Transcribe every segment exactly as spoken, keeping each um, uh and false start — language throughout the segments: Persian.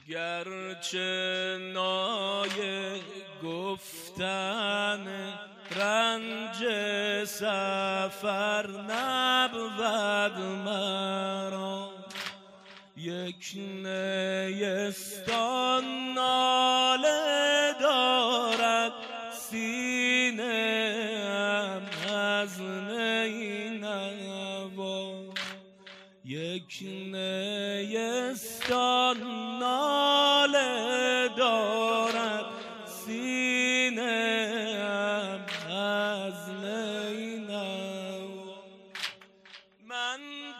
گرچه نای گفتن رنج سفر نبود مرا، یک نیستان ناله دارد سینه ام از نی نوا، یک نیستان ناله دارد سینه ام از نی نوا. من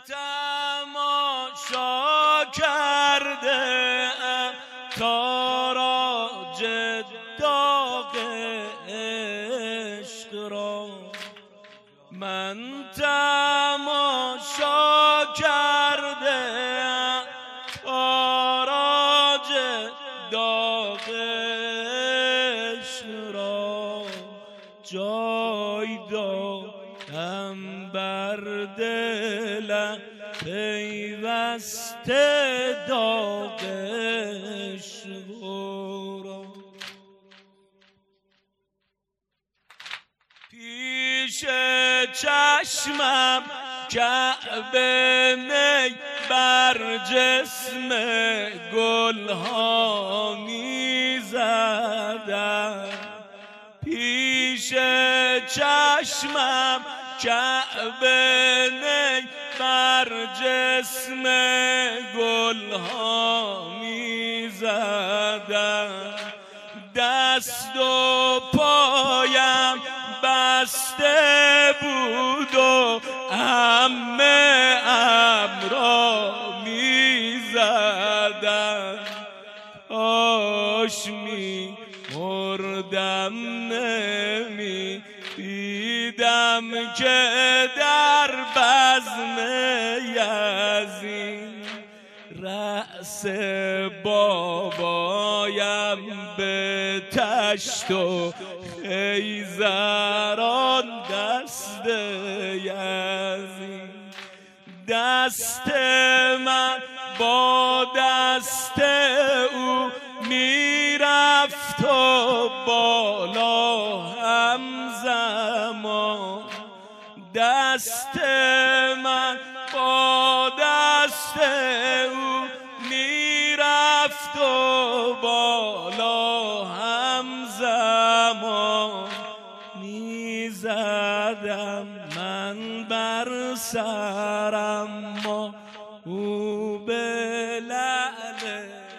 تماشا کرده ام تاراج داغ عشق را، من تماشا کرده ام تاراج داغ عشق را، جای دارم بر دلم پیوسته داغ عشق را. پیش چشمم کعبه می بر جسم گلها می زدم، پیش چشمم کعبه می بر جسم گلها می زدم، دست و پایم بسته بود و همه ام را می زدم، کاش می مردم نمی دیدم که در بزم یزید رأس بابایم به تشت و خیزران دست یزید، دست من با دست او میرفت و بالا همزمان، دست من با دست او میرفت و بالا همزمان، میزدم من بر سرم ما او به لعل